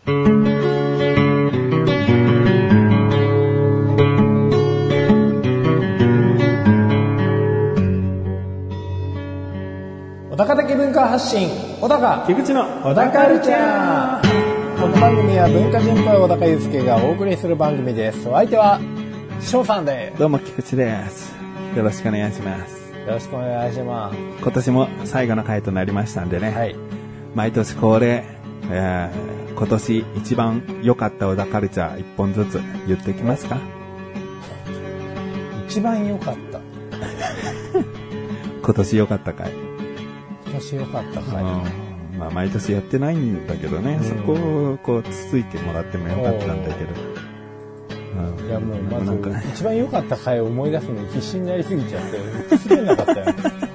小高的文化発信、小高菊池の小高カルチャー。この番組は文化人っぽい小高祐介がお送りする番組です。お相手は翔さんです。 どうも菊池です。よろしくお願いします。 よろしくお願いします。 今年も最後の回となりましたんでね、はい、毎年恒例、今年一番良かった小高カルチャー一本ずつ言ってきますか？ 一番良かった今年良かった回。 今年良かった回、 まあ毎年やってないんだけどね、そこをこうつついてもらってもよかったんだけど、 いやもうまず一番良かった回を思い出すのに必死になりすぎちゃって作れなかったよ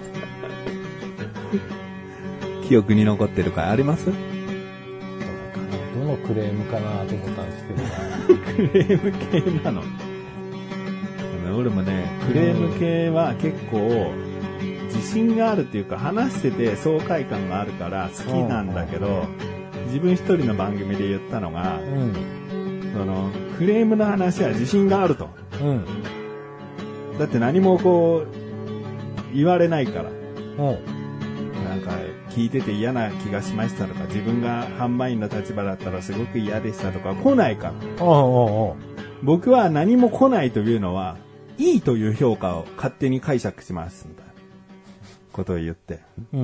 記憶に残ってる回あります？ どのクレームかなと思ったんですけどクレーム系なの？俺もね、クレーム系は結構自信があるっていうか、話してて爽快感があるから好きなんだけど、自分一人の番組で言ったのが、そのクレームの話は自信があると、だって何もこう言われないから、なんか聞いてて嫌な気がしましたとか、自分が販売員の立場だったらすごく嫌でしたとか来ないから、僕は何も来ないというのはいいという評価を勝手に解釈しますみたいなことを言って、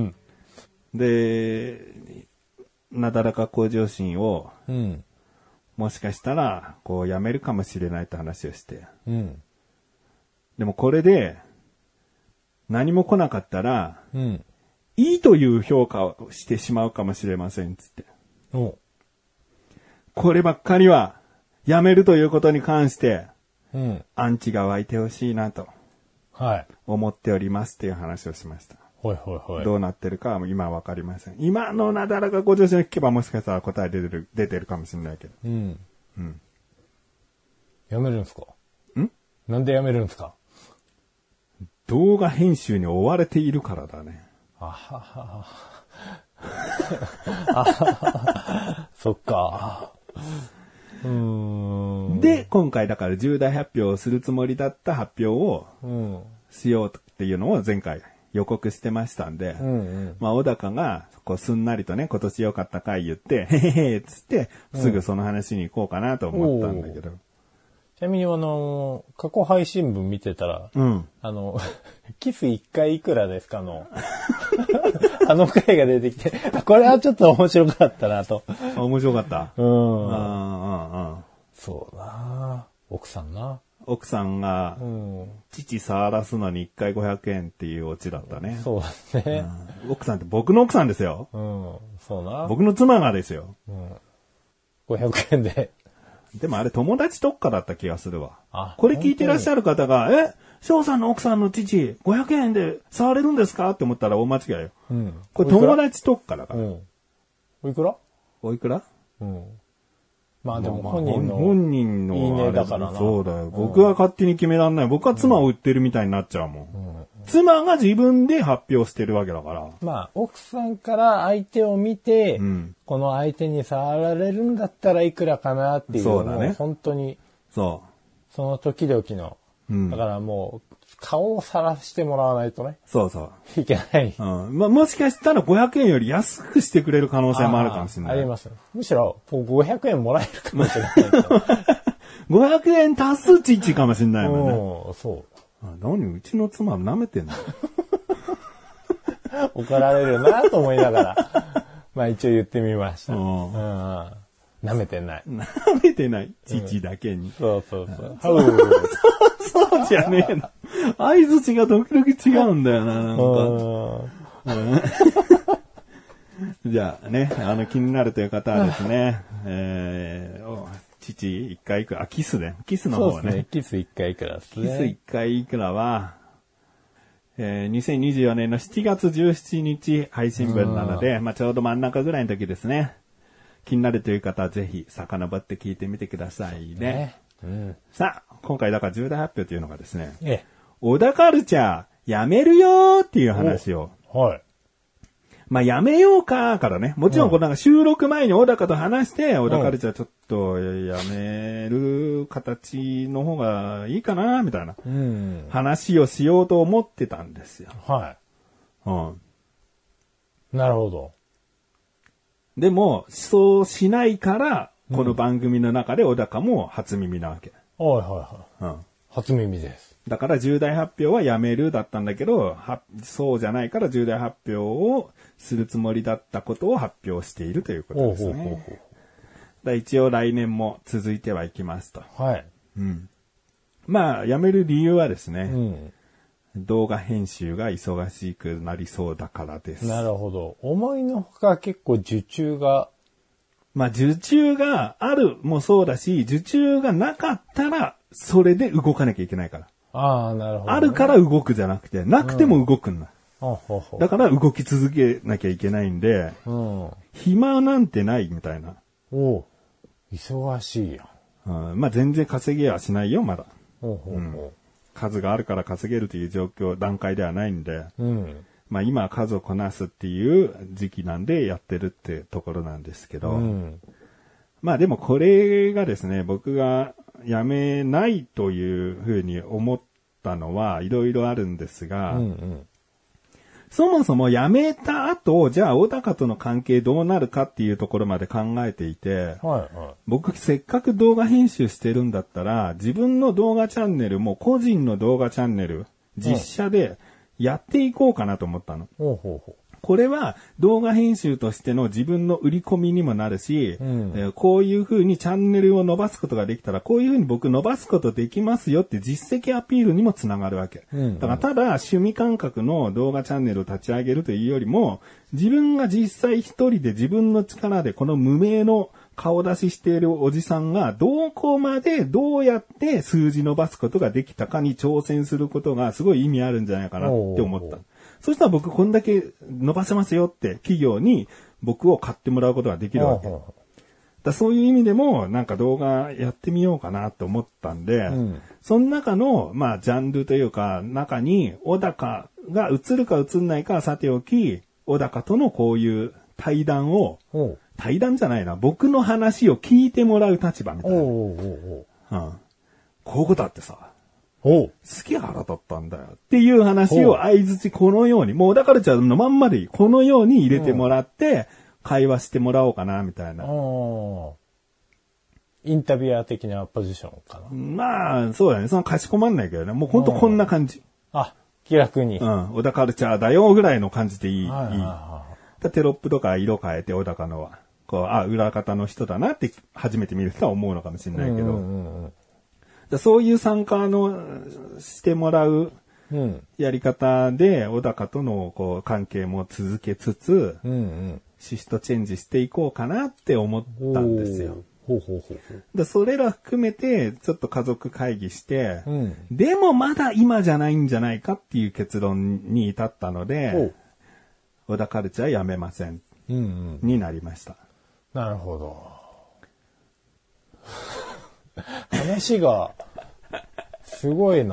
でなだらか向上心を、もしかしたらこうやめるかもしれないって話をして、でもこれで何も来なかったら、いいという評価をしてしまうかもしれませんっつって、こればっかりはやめるということに関して、アンチが湧いてほしいなと思っておりますっていう話をしました。どうなってるかは今は分かりません。今のなだらか向上心を聞けばもしかしたら答え出てるかもしれないけど。 やめるんですか？なんでやめるんですか？ 動画編集に追われているからだね。 そっか。 で、今回だから重大発表をするつもりだった発表をしようっていうのを前回予告してましたんで、まあ小高がこうすんなりとね、今年良かった回言って、へへへっつってすぐその話に行こうかなと思ったんだけど。 ちなみに過去配信分見てたら、キス1回いくらですかのあの回が出てきて、これはちょっと面白かったなと。 面白かった。 そうな。奥さんな。 奥さんが、父触らすのに1回500円っていうオチだったね。 そうだね。 奥さんって僕の奥さんですよ。 そうな。 僕の妻がですよ。 500円で。 でもあれ友達特化だった気がするわ。これ聞いてらっしゃる方が、翔さんの奥さんの父、500円で触れるんですかって思ったら大間違いよ。これ友達特化だから。 おいくら？ おいくら？ まあでも本人のいいねだからな。 そうだよ。僕は勝手に決めらんない。僕は妻を売ってるみたいになっちゃうもん。妻が自分で発表してるわけだから。 まあ奥さんから相手を見て、この相手に触られるんだったらいくらかなっていうのを本当にその時々の、だからもう顔をさらしてもらわないとね。いけない。 もしかしたら500円より安くしてくれる可能性もあるかもしれない。 あります。むしろ500円もらえるかもしれない。 500円足す父かもしれないもんね。 そう。 何うちの妻舐めてんの怒られるなと思いながら、まあ一応言ってみました。舐めてない。 舐めてない。父だけに。 そう。 そうじゃねえな。相槌が時々違うんだよな、なんか。じゃあね、気になるという方はですね、父一回いくら、キスね。キスの方ね。 そうですね。キス一回いくらですね。 キス一回いくらは、2024年の7月17日配信分なので、まあちょうど真ん中ぐらいの時ですね。気になるという方はぜひ遡って聞いてみてくださいね。さあ、今回だから重大発表というのがですね、小田カルチャーやめるよーっていう話を、 まあ、やめようかからね。もちろん、なんか収録前に小高と話して、小高カルチャーちょっとやめる形の方がいいかな、みたいな話をしようと思ってたんですよ。 はい。なるほど。 でも、そうしないから、この番組の中で小高も初耳なわけ。 はいはいはい。初耳です。 だから重大発表はやめるだったんだけど、そうじゃないから重大発表をするつもりだったことを発表しているということですね。一応来年も続いてはいきますと。 はい。 うん。まあ、やめる理由はですね、動画編集が忙しくなりそうだからです。 なるほど。思いのほか結構受注が。 まあ、受注があるもそうだし、受注がなかったら、それで動かなきゃいけないから。 ああ、なるほど、ね。 あるから動くじゃなくて、なくても動くんだ。だから動き続けなきゃいけないんで、暇なんてないみたいな。 忙しいやん。まあ、全然稼げはしないよ、まだ。数があるから稼げるという段階ではないんで、まあ今は数をこなすっていう時期なんでやってるってところなんですけど、まあでもこれがですね、僕が辞めないというふうに思ったのはいろいろあるんですが、そもそも辞めた後、じゃあ小高との関係どうなるかっていうところまで考えていて、僕せっかく動画編集してるんだったら、自分の動画チャンネルも個人の動画チャンネル、実写でやっていこうかなと思ったの。これは動画編集としての自分の売り込みにもなるし、こういう風にチャンネルを伸ばすことができたら、こういう風に僕伸ばすことできますよって実績アピールにもつながるわけ。だからただ趣味感覚の動画チャンネルを立ち上げるというよりも、自分が実際一人で自分の力でこの無名の顔出ししているおじさんがどこまでどうやって数字伸ばすことができたかに挑戦することがすごい意味あるんじゃないかなって思った。そしたら僕こんだけ伸ばせますよって企業に僕を買ってもらうことができるわけ。だそういう意味でもなんか動画やってみようかなと思ったんで、その中のまあジャンルというか中に小高が映るか映んないかはさておき、小高とのこういう対談じゃないな、僕の話を聞いてもらう立場みたいな。こういうことあってさ。すげえ腹立ったんだよっていう話を相槌このように、もうだからちゃんのまんまでいい。このように入れてもらって、会話してもらおうかな、みたいな。 インタビュアー的なポジションかな。 まあ、そうだね。そのかしこまんないけどね。もうほんとこんな感じ。 気楽に。 小田カルチャーだよぐらいの感じでいい。テロップとか色変えて小高のは。裏方の人だなって初めて見る人は思うのかもしれないけど。そういう参加してもらうやり方で、小高との関係も続けつつ、シフトチェンジしていこうかなって思ったんですよ。それら含めて、ちょっと家族会議して、でもまだ今じゃないんじゃないかっていう結論に至ったので、小田カルチャーやめません、になりました。 なるほど。話が、すごいな。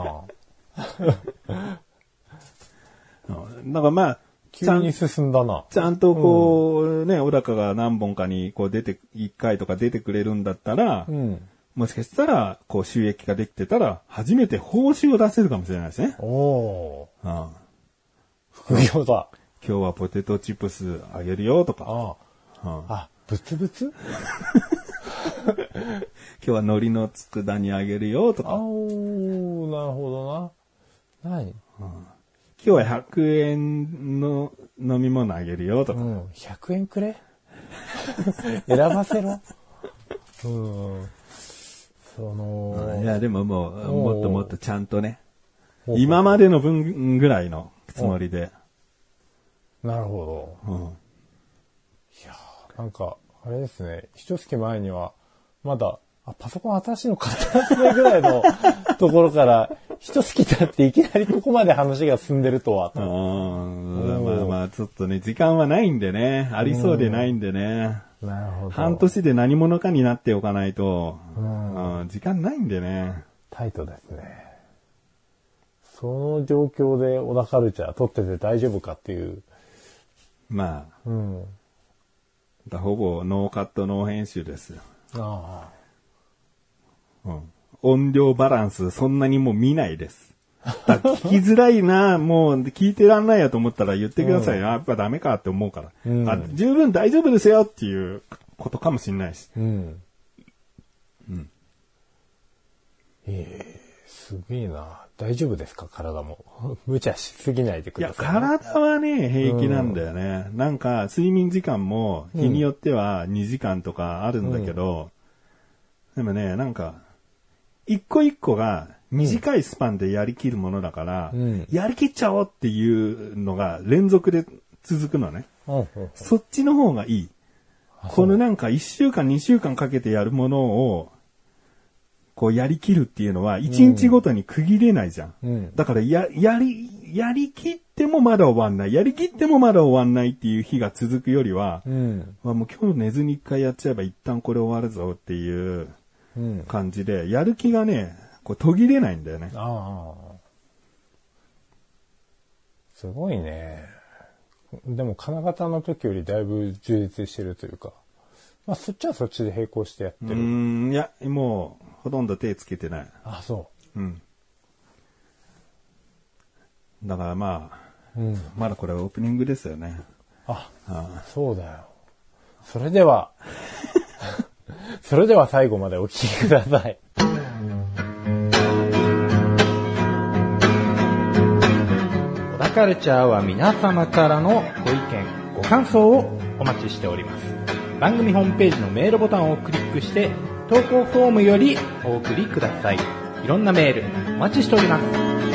なんかまあ、 急に進んだな。 ちゃんと小高が何本かに1回とか出てくれるんだったら、もしかしたら、収益ができてたら、初めて報酬を出せるかもしれないですね。 副業だ。 今日はポテトチップスあげるよとか。 ブツブツ今日は海苔の佃煮あげるよとか。 なるほどな。何？ 今日は100円の飲み物あげるよとか。 100円くれ選ばせろ。 いや、でももっともっとちゃんとね。今までの分ぐらいのつもりで。 なるほど。いやなんか、あれですね。一月前には、まだ、パソコン新しいの買ったんですねぐらいのところから、一月経っていきなりここまで話が進んでるとは。 まあちょっとね、時間はないんでね。ありそうでないんでね。 なるほど。 半年で何者かになっておかないと、時間ないんでね。 タイトですね。その状況で小田カルチャー撮ってて大丈夫かっていう。 まあ、ほぼノーカットノー編集ですよ。音量バランスそんなにもう見ないです。聞きづらいな、もう聞いてらんないやと思ったら言ってくださいよ。やっぱダメかって思うから。十分大丈夫ですよっていうことかもしれないし。 すげえな。大丈夫ですか体も。無茶しすぎないでください。 いや、体はね、平気なんだよね。なんか、睡眠時間も日によっては2時間とかあるんだけど、でもね、なんか、一個一個が短いスパンでやりきるものだから、やりきっちゃおうっていうのが連続で続くのね。そっちの方がいい。このなんか1週間2週間かけてやるものを、こうやりきるっていうのは1日ごとに区切れないじゃん。だからやりきってもまだ終わんない。やりきってもまだ終わんないっていう日が続くよりは、もう今日寝ずに一回やっちゃえば一旦これ終わるぞっていう感じで、やる気がね、こう途切れないんだよね。 すごいね。でも金型の時よりだいぶ充実してるというか。まあそっちはそっちで並行してやってる。 いや、もうほとんど手つけてない。 そう。 だからまあ、まだこれはオープニングですよね。 そうだよ。それでは最後までお聞きください。小田カルチャーは皆様からのご意見、ご感想をお待ちしております。番組ホームページのメールボタンをクリックして投稿フォームよりお送りください。いろんなメールお待ちしております。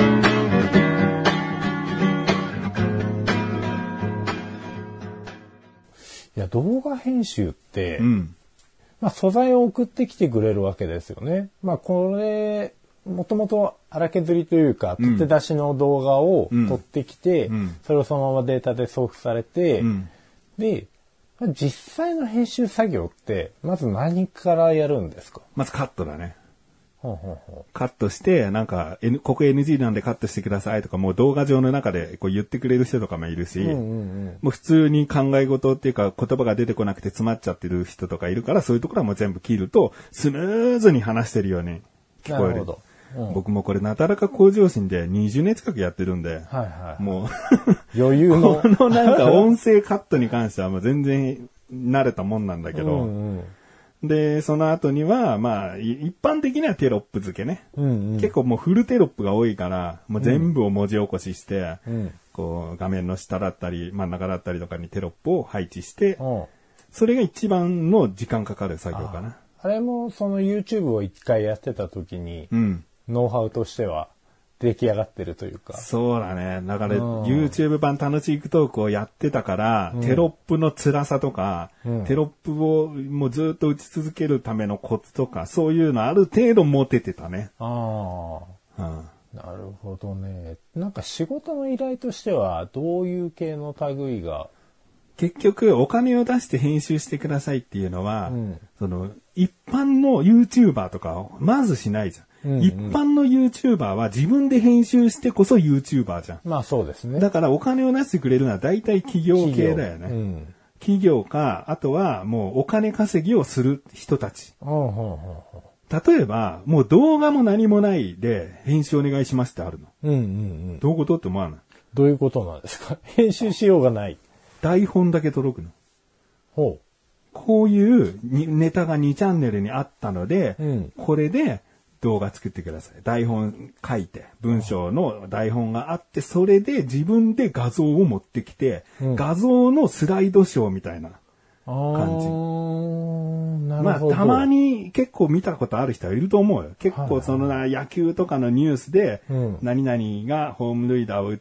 いや、動画編集って、まあ、素材を送ってきてくれるわけですよね。まあ、これ、もともと荒削りというか、取って出しの動画を取ってきて、それをそのままデータで送付されて、で、実際の編集作業って、まず何からやるんですか？ まずカットだね。カットして、なんか、ここ NG なんでカットしてくださいとか、もう動画上の中でこう言ってくれる人とかもいるし、もう普通に考え事っていうか言葉が出てこなくて詰まっちゃってる人とかいるから、そういうところはもう全部切ると、スムーズに話してるように聞こえる。僕もこれなだらか向上心で20年近くやってるんで、もう余裕のこのなんか音声カットに関してはもう全然慣れたもんなんだけど、で、その後には、まあ、一般的にはテロップ付けね。結構もうフルテロップが多いから、もう全部を文字起こしして、こう画面の下だったり真ん中だったりとかにテロップを配置して、それが一番の時間かかる作業かな。 あれもその YouTube を一回やってた時に、ノウハウとしては出来上がってるというか。 そうだね。だから YouTube 版楽しいトークをやってたから、テロップの辛さとか、テロップをもうずっと打ち続けるためのコツとか、そういうのある程度持ててたね。 なるほどね。なんか仕事の依頼としては、どういう系の類が？ 結局、お金を出して編集してくださいっていうのは、その、一般の YouTuber とかをまずしないじゃん。一般の YouTuber は自分で編集してこそ YouTuber じゃん。 まあそうですね。 だからお金を出してくれるのは大体企業系だよね。企業か、あとはもうお金稼ぎをする人たち。例えば、もう動画も何もないで編集お願いしますってあるの。どういうことって思わない？ どういうことなんですか？編集しようがない。 台本だけ届くの。こういうネタが2チャンネルにあったので、これで動画作ってください。台本書いて、文章の台本があって、それで自分で画像を持ってきて、画像のスライドショーみたいな感じ。まあ、たまに結構見たことある人はいると思うよ。結構その野球とかのニュースで、何々がホーム塁打を打って、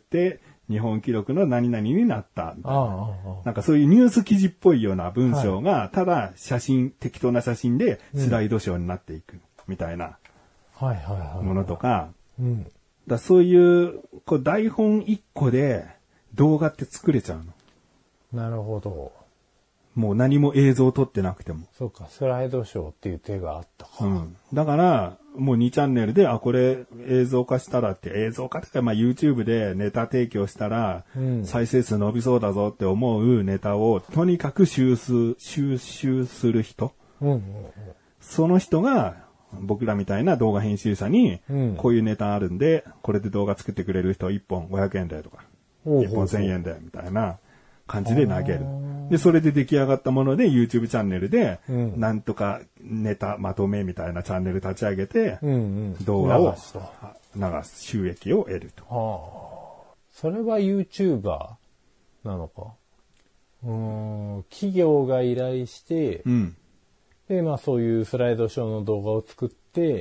日本記録の何々になったみたいな。なんかそういうニュース記事っぽいような文章が、ただ適当な写真でスライドショーになっていくみたいなものとか、だそういうこう台本1個で動画って作れちゃうの。なるほど。 もう何も映像を撮ってなくても。 そうか、スライドショーっていう手があったか。 だから、 もう2チャンネルで、これ映像化したらって、映像化とか、YouTube でネタ提供したら、再生数伸びそうだぞって思うネタを、とにかく収集する人。その人が、僕らみたいな動画編集者に、こういうネタあるんで、これで動画作ってくれる人1本500円でとか、1本1000円でみたいな感じで投げる。で、それで出来上がったもので YouTube チャンネルで、なんとかネタまとめみたいなチャンネル立ち上げて、動画を流す収益を得ると。 それは YouTuber なのか。企業が依頼して、で、そういうスライドショーの動画を作って、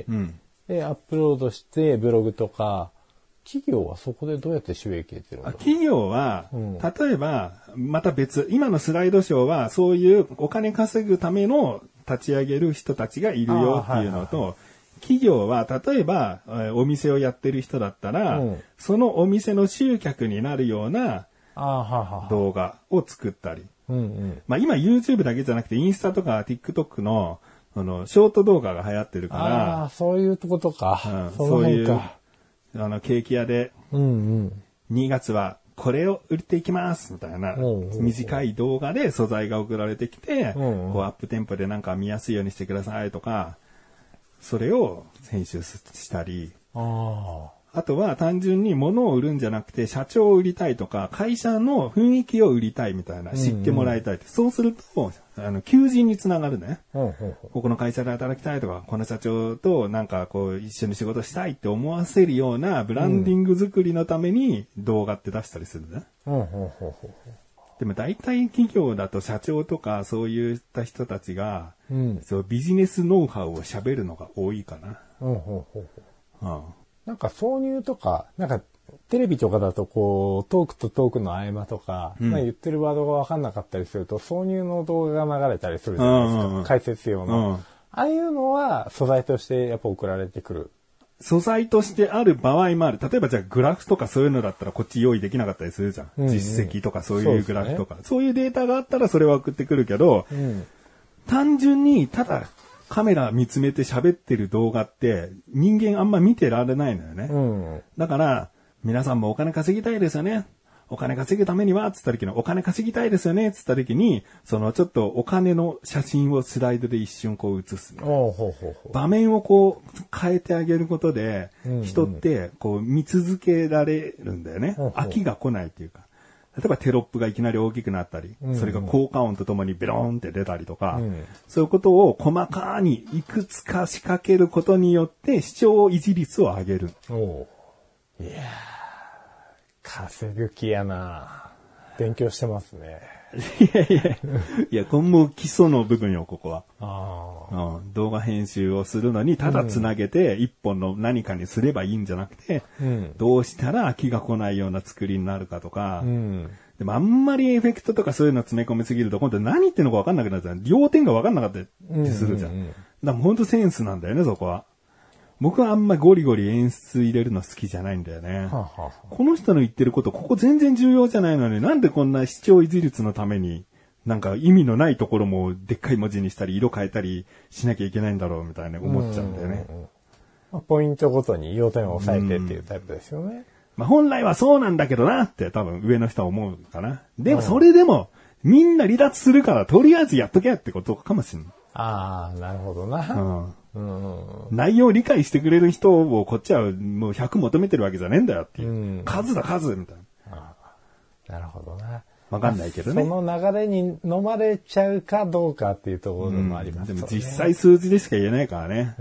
で、アップロードしてブログとか、企業はそこでどうやって収益得てるの？ 企業は、例えば、また別、今のスライドショーは、そういうお金稼ぐための立ち上げる人たちがいるよっていうのと、企業は、例えば、お店をやってる人だったら、そのお店の集客になるような動画を作ったり。今 YouTube だけじゃなくて、インスタとか TikTok の、ショート動画が流行ってるから。 そういうことか。 そういう、ケーキ屋で、2月はこれを売っていきますみたいな、短い動画で素材が送られてきて、こうアップテンポでなんか見やすいようにしてくださいとか、それを編集したり、あとは単純に物を売るんじゃなくて社長を売りたいとか、会社の雰囲気を売りたいみたいな、知ってもらいたいって。そうすると、求人につながるね。ここの会社で働きたいとか、この社長となんかこう一緒に仕事したいって思わせるようなブランディング作りのために動画って出したりするね。でも大体企業だと社長とかそういった人たちが、そうビジネスノウハウを喋るのが多いかな。 なんか挿入とか、なんかテレビとかだとこうトークとトークの合間とか、言ってるワードが分かんなかったりすると挿入の動画が流れたりするじゃないですか。解説用の。ああいうのは素材としてやっぱ送られてくる。 素材としてある場合もある。例えばじゃあグラフとかそういうのだったらこっち用意できなかったりするじゃん。実績とかそういうグラフとか。そういうデータがあったらそれは送ってくるけど、単純にただカメラ見つめて喋ってる動画って人間あんま見てられないのよね。だから皆さんもお金稼ぎたいですよね。お金稼ぐためにはつった時のお金稼ぎたいですよねつった時にちょっとお金の写真をスライドで一瞬こう写す。場面をこう変えてあげることで人ってこう見続けられるんだよね。飽きが来ないっていうか。例えばテロップがいきなり大きくなったり、それが効果音とともにベローンって出たりとか、そういうことを細かにいくつか仕掛けることによって視聴維持率を上げる。 いやー、稼ぐ気やな。勉強してますね。 いや、今後基礎の部分よ、ここは。動画編集をするのに、ただつなげて、一本の何かにすればいいんじゃなくて、どうしたら飽きが来ないような作りになるかとか、でもあんまりエフェクトとかそういうの詰め込みすぎると、今度何言ってんのか分かんなくなるじゃん。要点が分かんなかったりするじゃん。だから本当センスなんだよね、そこは。僕はあんまゴリゴリ演出入れるの好きじゃないんだよね。この人の言ってること、ここ全然重要じゃないのに、なんでこんな視聴維持率のために、なんか意味のないところもでっかい文字にしたり、色変えたりしなきゃいけないんだろうみたいな思っちゃうんだよね。 ポイントごとに要点を押さえてっていうタイプですよね。 本来はそうなんだけどなって多分上の人は思うかな。でもそれでも、みんな離脱するからとりあえずやっとけってことかもしれない。 なるほどな。 内容を理解してくれる人をこっちはもう100求めてるわけじゃねえんだよっていう。数だ数みたいな。 なるほどな。 わかんないけどね。 その流れに飲まれちゃうかどうかっていうところもありますね。 でも実際数字でしか言えないからね。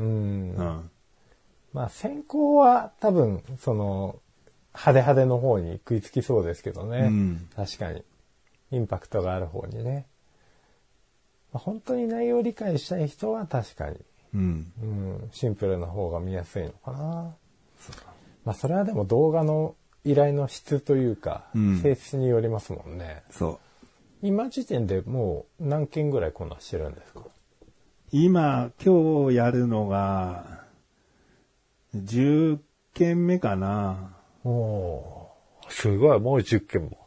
先行は多分、派手派手の方に食いつきそうですけどね。確かに。インパクトがある方にね。本当に内容を理解したい人は確かに。シンプルな方が見やすいのかな。それはでも動画の依頼の質というか、性質によりますもんね。今時点でもう何件ぐらいこなしてるんですか？ 今日やるのが10件目かな。 すごい、もう10件も。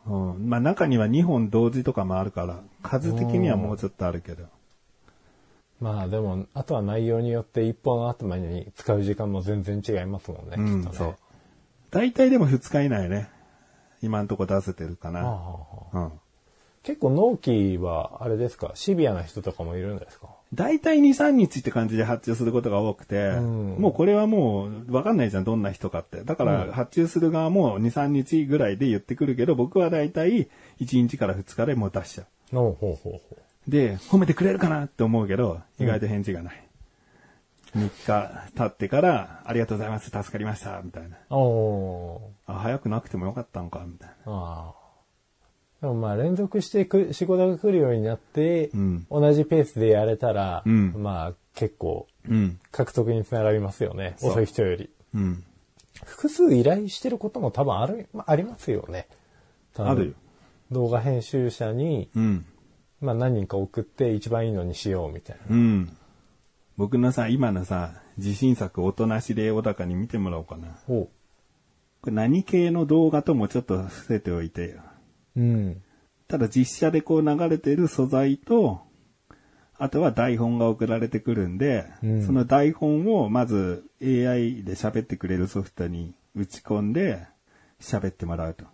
中には2本同時とかもあるから、数的にはもうちょっとあるけど。 まあでも、あとは内容によって一本頭に使う時間も全然違いますもんね、きっとね。 そう。大体でも2日以内ね。今んとこ出せてるかな。 結構納期は、あれですか、シビアな人とかもいるんですか？ 大体2、3日って感じで発注することが多くて、もうこれはもう分かんないじゃん、どんな人かって。だから発注する側も2、3日ぐらいで言ってくるけど、僕は大体1日から2日でもう出しちゃう。で、褒めてくれるかなって思うけど、意外と返事がない。3日経ってから、ありがとうございます、助かりました、みたいな。早くなくてもよかったのか、みたいな。 でもまあ連続して仕事が来るようになって、同じペースでやれたら、まあ結構、獲得につながりますよね。遅い人より。複数依頼してることも多分ありますよね。 あるよ。 動画編集者に、まあ何人か送って一番いいのにしようみたいな。 僕のさ、今のさ、自信作おとなしで小高に見てもらおうかな。これ何系の動画ともちょっと伏せておいてよ。ただ実写でこう流れている素材と、あとは台本が送られてくるんで、その台本をまず AI で喋ってくれるソフトに打ち込んで喋ってもらうと。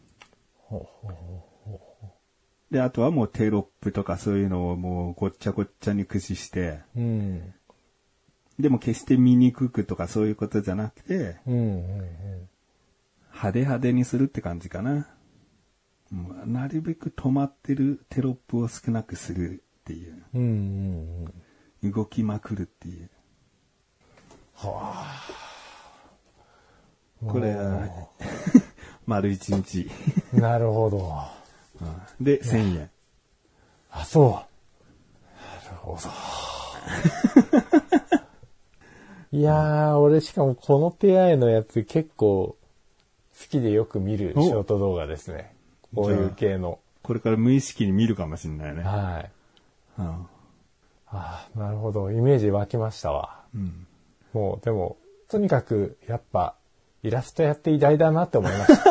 で、あとはもうテロップとかそういうのをもうごっちゃごっちゃに駆使して、でも決して見にくくとかそういうことじゃなくて、派手派手にするって感じかな。なるべく止まってるテロップを少なくするっていう。動きまくるっていう。これは、丸1日。 なるほど。 で、1000円。 そう。なるほど。いやー、俺しかもこの手合いのやつ結構好きでよく見るショート動画ですね。こういう系の。 これから無意識に見るかもしれないね。 はい。なるほど。イメージ湧きましたわ。もう、でも、とにかく、やっぱ、イラストやって偉大だなって思いました。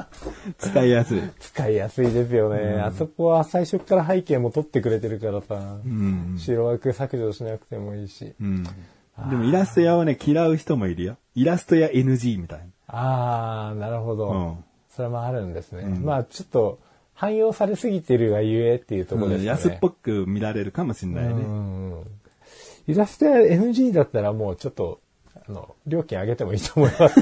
使いやすい。 使いやすいですよね。あそこは最初から背景も撮ってくれてるからさ、白枠削除しなくてもいいし。 でもイラスト屋はね、嫌う人もいるよ。イラスト屋 NG みたいな。なるほど。それもあるんですね。まあちょっと汎用されすぎてるがゆえっていうところですね。 安っぽく見られるかもしれないね。 イラストや NG だったらもうちょっと料金上げてもいいと思います。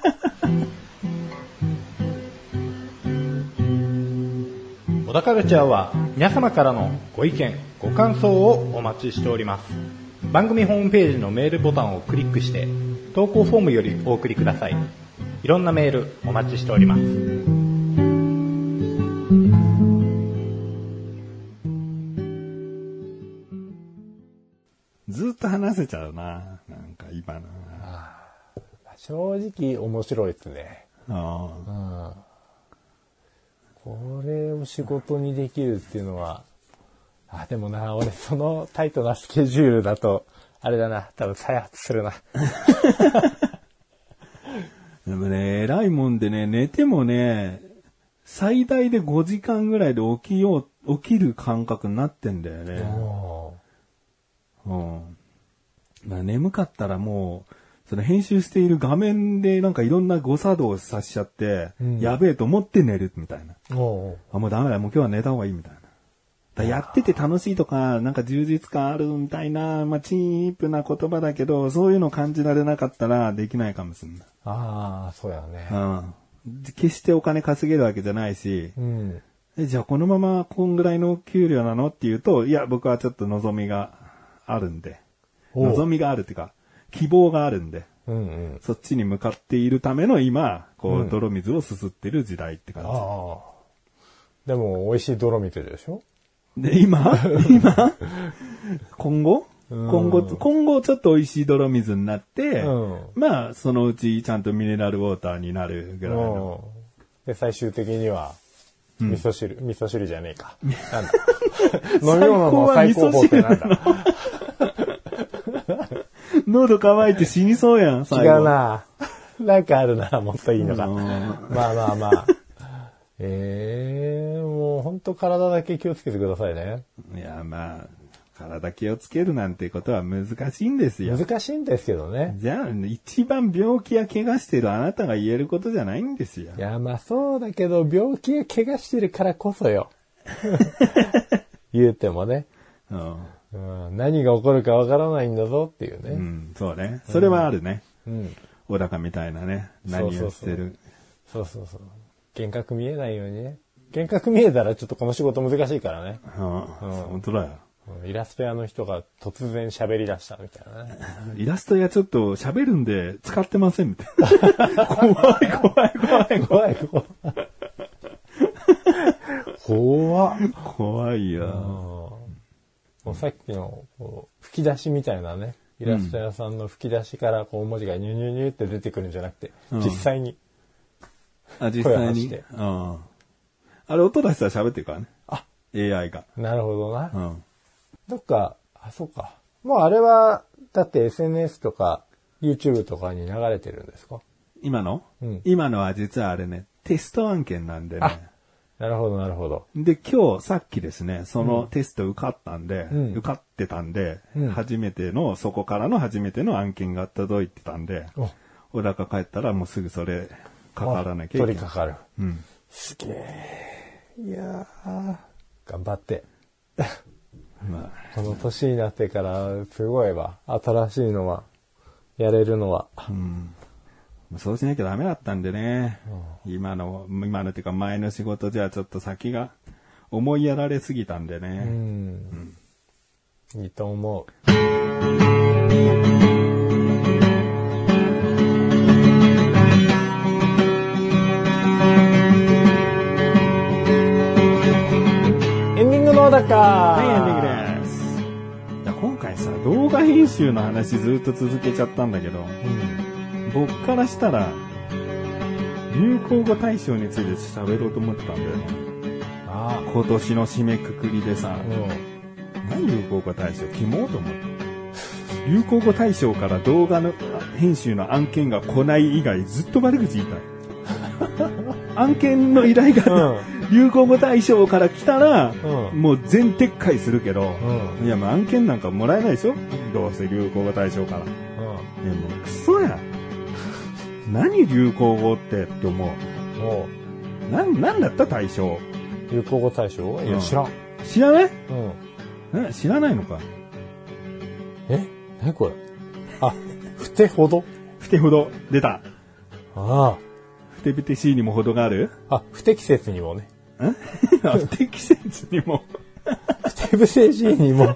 小田カルチャーは皆様からのご意見、ご感想をお待ちしております。番組ホームページのメールボタンをクリックして投稿フォームよりお送りください。いろんなメールお待ちしております。 ずっと話せちゃうな。なんか今の。 正直面白いですね。これを仕事にできるっていうのは、でもな、俺そのタイトなスケジュールだと、あれだな、多分再発するな。 でもね、偉いもんでね、寝てもね、最大で5時間ぐらいで起きる感覚になってんだよね。眠かったらもう、その編集している画面でなんかいろんな誤作動をさしちゃって、やべえと思って寝るみたいな。もうダメだ、もう今日は寝た方がいいみたいな。やってて楽しいとか、なんか充実感あるみたいな、チープな言葉だけど、そういうの感じられなかったらできないかもしれない。 そうやね。 決してお金稼げるわけじゃないし、じゃあこのままこんぐらいの給料なのっていうと、いや、僕はちょっと望みがあるんで、望みがあるっていうか、希望があるんで、そっちに向かっているための今、こう、泥水をすすってる時代って感じ。 でも、美味しい泥水でしょ？ で、今今後ちょっと美味しい泥水になって、まあ、そのうちちゃんとミネラルウォーターになるぐらいの。 で、最終的には、味噌汁じゃねえか。なんだ飲み物の最高峰ってなんだ喉乾いて死にそうやん、 最後。違うな。なんかあるならもっといいのか。まあ。もう本当体だけ気をつけてくださいね。 いや、まあ、 体気をつけるなんてことは難しいんですよ。 難しいんですけどね。 じゃあ、一番病気や怪我してるあなたが言えることじゃないんですよ。 いや、まあそうだけど、病気や怪我してるからこそよ。言うてもね。何が起こるかわからないんだぞっていうね。 そうね。それはあるね。小高みたいなね。何をしてる。 そう。幻覚見えないようにね。幻覚見えたらちょっとこの仕事難しいからね。 本当だよ。 イラスト屋の人が突然喋り出したみたいなね。 イラスト屋ちょっと喋るんで使ってませんみたいな。怖い。怖いよ。 もうさっきの吹き出しみたいなね、イラスト屋さんの吹き出しからこう文字がニュニュニュって出てくるんじゃなくて、実際に。 実際に。あれ音出したら喋ってるからね。AI が。 なるほどな。どっか、そうか。もうあれは、だって SNS とか YouTube とかに流れてるんですか？ 今のは実はあれね、テスト案件なんでね。 なるほど。 で、今日さっきですね、そのテスト受かってたんで、そこからの初めての案件が届いてたんで、小高帰ったらもうすぐそれかからなきゃいけない。 取りかかる。すげえ。いやー、頑張って。この年になってからすごいわ。新しいのは、やれるのは。 そうしなきゃダメだったんでね。今のっていうか前の仕事じゃちょっと先が思いやられすぎたんでね。 いいと思う。エンディングのだか。 はい、エンディングです。今回さ、動画編集の話ずっと続けちゃったんだけど、僕からしたら、流行語大賞について喋ろうと思ってたんだよね。今年の締めくくりでさ、何流行語大賞決もうと思って。流行語大賞から動画の編集の案件が来ない以外ずっと悪口言いたい。案件の依頼が、流行語大賞から来たら、もう全撤回するけど、いやもう案件なんかもらえないでしょ？どうせ流行語大賞から。いやもうクソや。何流行語って思う。なんだった大賞？ 流行語大賞？いや、知らん。 知らない？知らないのか。 何これ？ふてほど？ ふてほど。出た。 ふてぶてしいにもほどがある？ 不適切にもね。 不適切にも。 ふてぶてしいにも。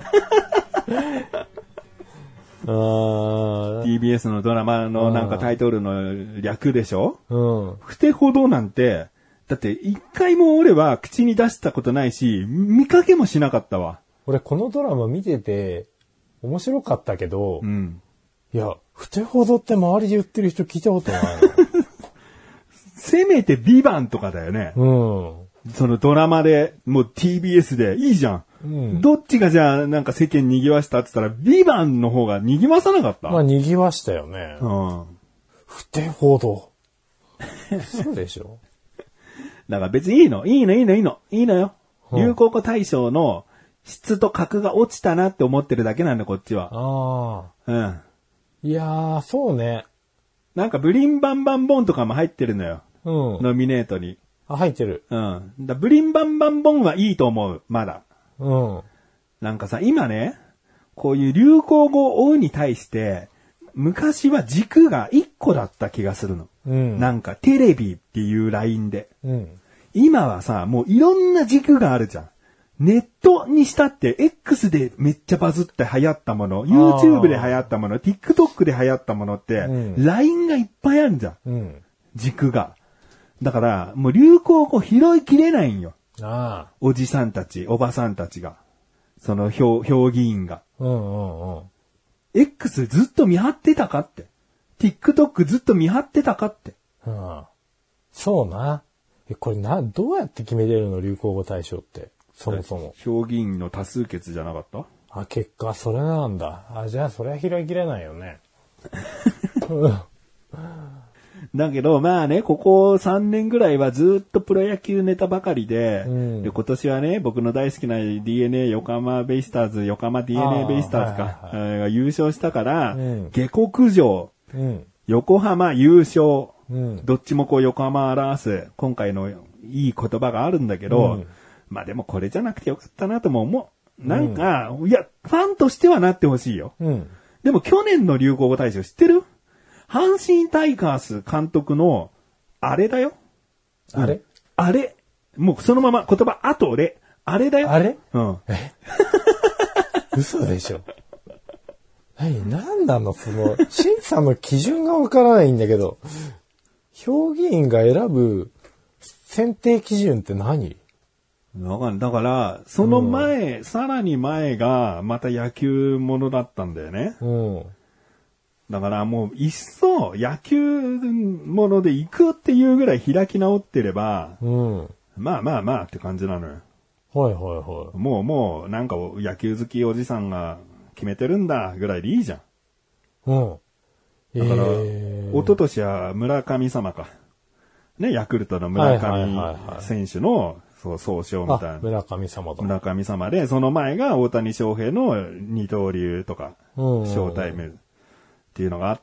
TBS のドラマのなんかタイトルの略でしょ？ふてほどなんて、だって一回も俺は口に出したことないし、見かけもしなかったわ。 俺このドラマ見てて面白かったけど、いや、ふてほどって周りで言ってる人聞いたことないの。 せめてビバンとかだよね。そのドラマで、もう TBS でいいじゃん。どっちがじゃあなんか世間賑わしたって言ったら、ビバンの方が賑わさなかった？ まあ賑わしたよね。ふてほど。そうでしょ。 だから別にいいのよ。流行語大賞の質と格が落ちたなって思ってるだけなんだ、こっちは。 いやー、そうね。 なんかブリンバンバンボンとかも入ってるのよ。ノミネートに。 入ってる。 ブリンバンバンボンはいいと思う、まだ。なんかさ、今ね、こういう流行語を追うに対して、昔は軸が1個だった気がするの。なんかテレビっていうラインで。今はさ、もういろんな軸があるじゃん。ネットにしたって X でめっちゃバズって流行ったもの、YouTube で流行ったもの、TikTok で流行ったものって、ラインがいっぱいあるじゃん。軸が。だから、もう流行語拾いきれないんよ。おじさんたち、おばさんたちが。その評議員が。X ずっと見張ってたかって。TikTok ずっと見張ってたかって。 そうな。これどうやって決めてるの？流行語大賞って。そもそも。 評議員の多数決じゃなかった？ 結果それなんだ。じゃあそれは拾いきれないよね。 だけど、まあね、ここ3年ぐらいはずっとプロ野球ネタばかりで、で今年はね、僕の大好きな DNA 横浜ベイスターズ、横浜 DNA ベイスターズか、が優勝したから、下克上、横浜優勝、どっちもこう横浜を表す、今回のいい言葉があるんだけど、まあでもこれじゃなくてよかったなとも思う。なんか、いや、ファンとしてはなってほしいよ。でも去年の流行語大賞知ってる？阪神タイガース監督の、あれだよ。 あれ？ あれ。もうそのまま言葉、あと俺。あれだよ。 あれ？ え嘘でしょ。何なのその、審査の基準がわからないんだけど、評議員が選ぶ選定基準って何？ だから、その前、さらに前が、また野球ものだったんだよね。だからもう、一層野球もので行くっていうぐらい開き直ってれば、まあって感じなのよ。もう、なんか野球好きおじさんが決めてるんだぐらいでいいじゃん。だから、一昨年は村神様か。ね、ヤクルトの村上選手の、総称みたいな。 村神様だ。 村神様で、その前が大谷翔平の二刀流とか、ショータイムっていうのがあって、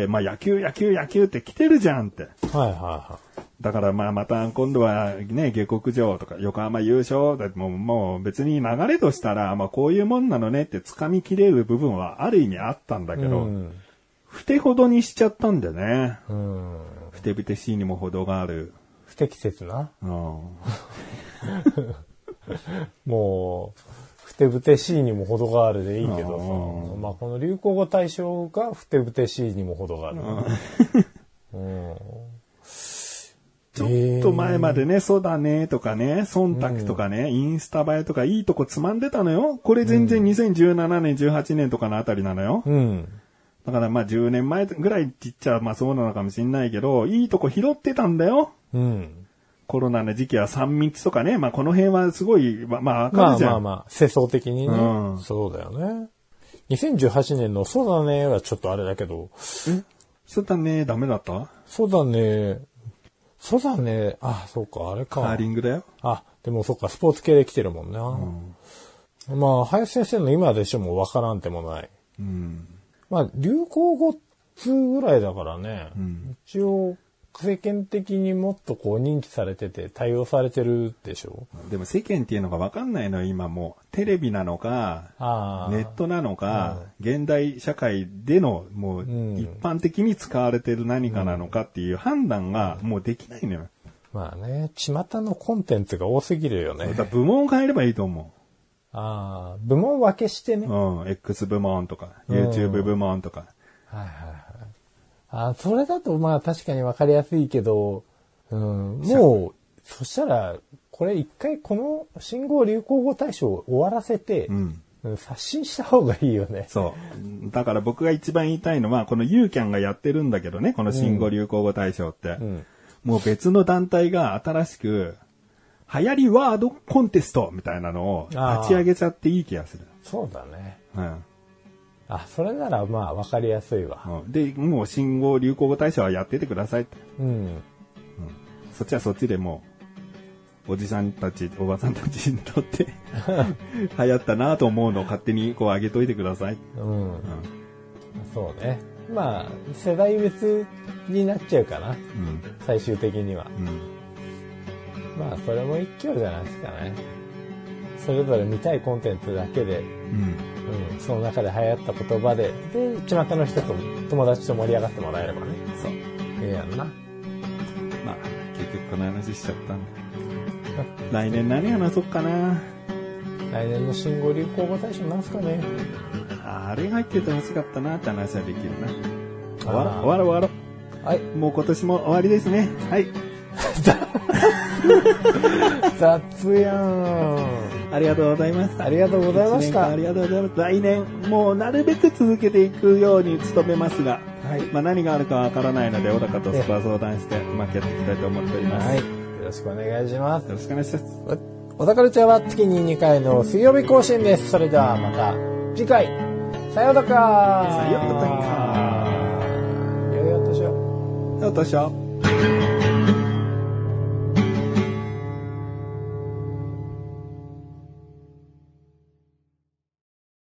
まあ野球って来てるじゃんって。だからまあまた今度はね、下克上とか横浜優勝だってもう別に流れとしたら、まあこういうもんなのねって掴みきれる部分はある意味あったんだけど、ふてほどにしちゃったんだよね。ふてぶてしいにも程がある。 不適切な。もう、ふてぶてしいにも程があるでいいけどさ、まあこの流行語大賞がふてぶてしいにも程がある。 ちょっと前までね、そうだねとかね、忖度とかね、インスタ映えとかいいとこつまんでたのよ。これ全然2017年、18年とかのあたりなのよ。だからまあ10年前ぐらいって言っちゃまあそうなのかもしれないけど、いいとこ拾ってたんだよ。コロナの時期は3密とかね、まあこの辺はすごい、まあ明るいじゃん。 まあ、世相的にね、そうだよね。2018年のそうだねはちょっとあれだけど。 そうだね、ダメだった？ そうだね、そうか、あれか。 カーリングだよ。 でもそっか、スポーツ系で来てるもんな。まあ、林先生の今でしょもわからんでもない。まあ、流行語2ぐらいだからね、一応、世間的にもっとこう認知されてて対応されてるでしょ。 でも世間っていうのが分かんないのよ、今もう。テレビなのか、ネットなのか、現代社会でのもう一般的に使われてる何かなのかっていう判断がもうできないのよ。 まあね、巷のコンテンツが多すぎるよね。 部門を変えればいいと思う。 部門分けしてね。 X 部門とか、YouTube 部門とか。 それだとまあ確かに分かりやすいけど、もう、そしたら、これ一回この新語・流行語大賞を終わらせて、刷新した方がいいよね。 そう。だから僕が一番言いたいのは、このユーキャンがやってるんだけどね、この新語・流行語大賞って。もう別の団体が新しく、流行りワードコンテストみたいなのを立ち上げちゃっていい気がする。 そうだね。それならまあ分かりやすいわ。 で、もう新語・流行語大賞はやっててくださいって。そっちはそっちでもう、おじさんたち、おばさんたちにとって流行ったなと思うのを勝手にこう上げといてください。 そうね。まあ、世代別になっちゃうかな。最終的には。まあ、それも一興じゃないですかね。それぞれ見たいコンテンツだけで、その中で流行った言葉で、巷の人と友達と盛り上がってもらえればね。そう。いいやんな。 まあ、結局この話しちゃったんで。来年何話そうかな。 来年の新語・流行語大賞なんすかね。 あれが入ってて欲しかったなって話はできるな。終わろう。 はい。 もう今年も終わりですね。はい。 雑やん。 ありがとうございます。 ありがとうございました。 ありがとうございます。来年もうなるべく続けていくように努めますが、まあ何があるかわからないので小高とスパ相談してうまくやっていきたいと思っております。 よろしくお願いします。 よろしくお願いします。 小高ルチャーは月に2回の水曜日更新です。それではまた次回。さようだか。 さようだか。 良いお年を。 よっとしょ。